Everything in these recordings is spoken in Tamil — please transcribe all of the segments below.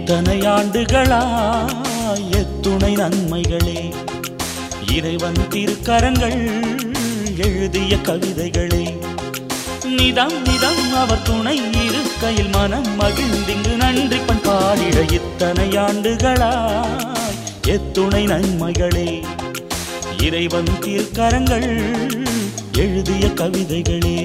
இத்தனை ஆண்டுகளாய் எத்துணை நன்மைகளே, இறைவன் திருக்கரங்கள் எழுதிய கவிதைகளே. நிதம் நிதம் அவர் துணை இருக்கையில் மனம் மகிழ்ந்திங்கு நன்றி பண்பாடிட. இத்தனை ஆண்டுகளாய் எத்துணை நன்மைகளே, இறைவன் திருக்கரங்கள் எழுதிய கவிதைகளே.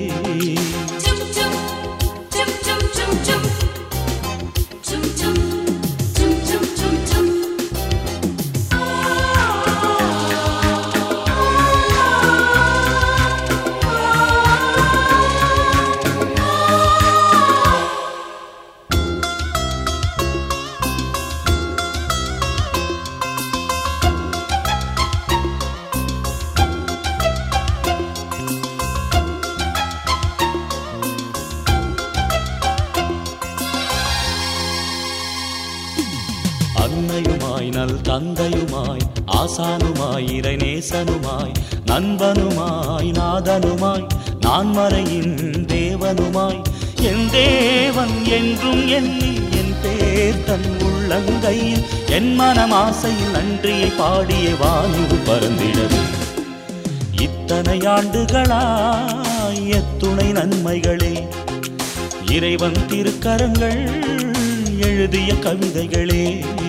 அன்னையுமாய் நல் தந்தையுமாய் ஆசானுமாய் இறைநேசனுமாய் நண்பனுமாய் நாதனுமாய் நான் மறையின் தேவனுமாய் என் தேவன் என்றும் எண்ணி என் பேர் தன் உள்ளங்கையில் என் மனமாசையில் நன்றியை பாடிய வானில் பறந்திடவே. இத்தனை ஆண்டுகளாய் எத்துணை நன்மைகளே, இறைவன் திருக்கரங்கள் எழுதிய கவிதைகளே.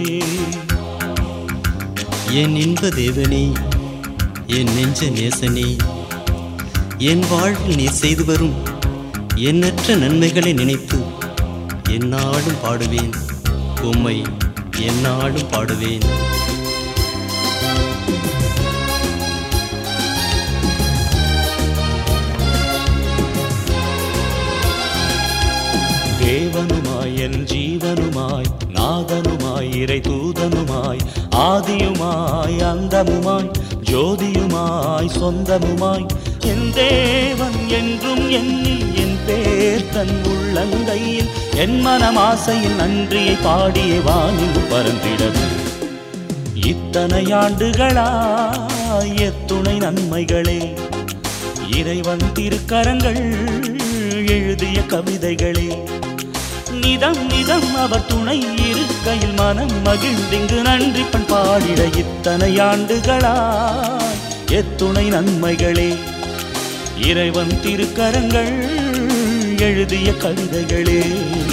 என் இன்ப தேவனே, என் நெஞ்ச நேசனே, என் வாழ்வில் நீ செய்து வரும் எண்ணற்ற நன்மைகளை நினைத்து எந்நாளும் பாடுவேன், உம்மை எந்நாளும் பாடுவேன். தேவனுமாய் என் ஜீவனுமாய் நாதனுமாய் இறை தூதனுமாய் ஆதியுமாய் அந்தமுமாய் ஜோதியுமாய் சொந்தமுமாய் என் தேவன் என்றும் எண்ணி என் பேர் தன் உள்ளங்கையில் என் மனமாசையில் நன்றியை பாடிய வானில் பறந்திடவே. இத்தனை ஆண்டுகளாய் எத்துணை நன்மைகளே, இறைவன் திருக்கரங்கள் எழுதிய கவிதைகளே. நிதம் நிதம் அவர் துணை இருக்கையில் மனம் மகிழ்ந்திங்கு நன்றி பண்பாடிட. இத்தனை ஆண்டுகளாய் எத்துணை நன்மைகளே, இறைவன் திருக்கரங்கள் எழுதிய கவிதைகளே.